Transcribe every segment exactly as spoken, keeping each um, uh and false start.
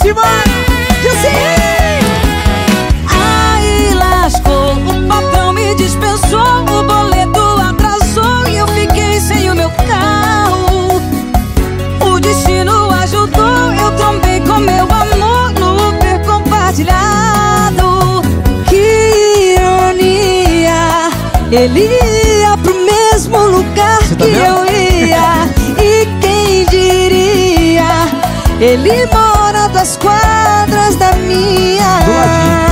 Simária! Aí lascou, o patrão me dispensou, o boleto atrasou e eu fiquei sem o meu carro. O destino ajudou, eu trombei com meu amor no Uber compartilhado. Que ironia, ele ia pro mesmo lugar tá que vendo? eu ia. E quem diria, ele mora duas quadras da minha. Do ladinho.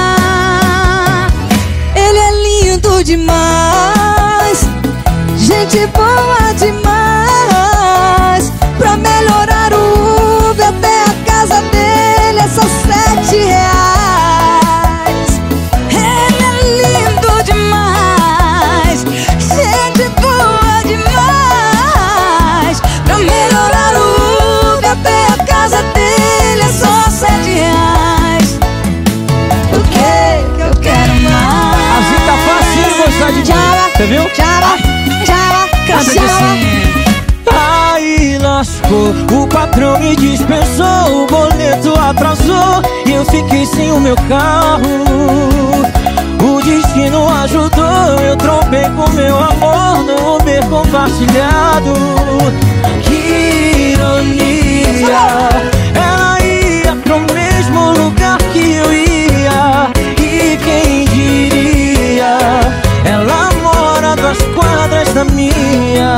Ele é lindo demais, gente boa demais. Pra melhorar o Uber até a casa dele é só sete reais. Ele é lindo demais, gente boa demais. Pra melhorar o Uber até a casa dele é só sete reais. O que que eu quero mais? Assim tá fácil gostar de mim. Você viu? Tchau, tchau, Canta de assim. Aí lascou, o patrão me dispensou, o boleto atrasou e eu fiquei sem o meu carro. O destino ajudou, eu trombei com meu amor no Uber compartilhado. Que ironia, ela ia pro mesmo lugar que eu ia. E quem diria, ela mora duas quadras da minha.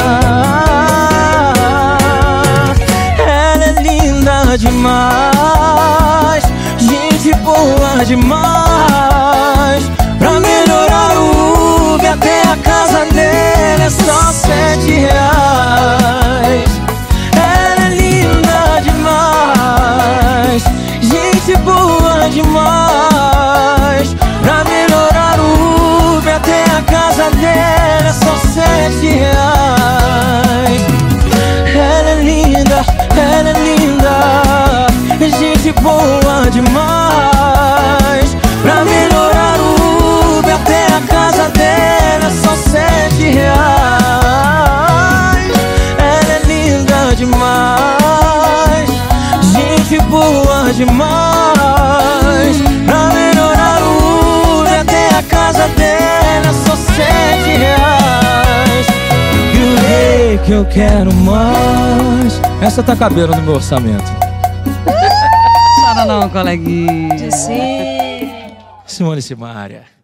Ela é linda demais, gente boa demais. Pra melhorar o Uber até a casa dele é só sete reais. Ela é linda demais, gente boa demais. Pra melhorar o Uber até a casa dele é só sete reais. Ela é linda, ela é linda, gente boa demais. Pra melhorar o Uber até a casa dela é só sete reais. Ela é linda demais, gente boa demais. Pra melhorar o Uber até a casa dela é só sete reais. E o rei que eu quero mais. Essa tá cabendo no meu orçamento. Chora não, coleguinha. Sim. Simone Simária.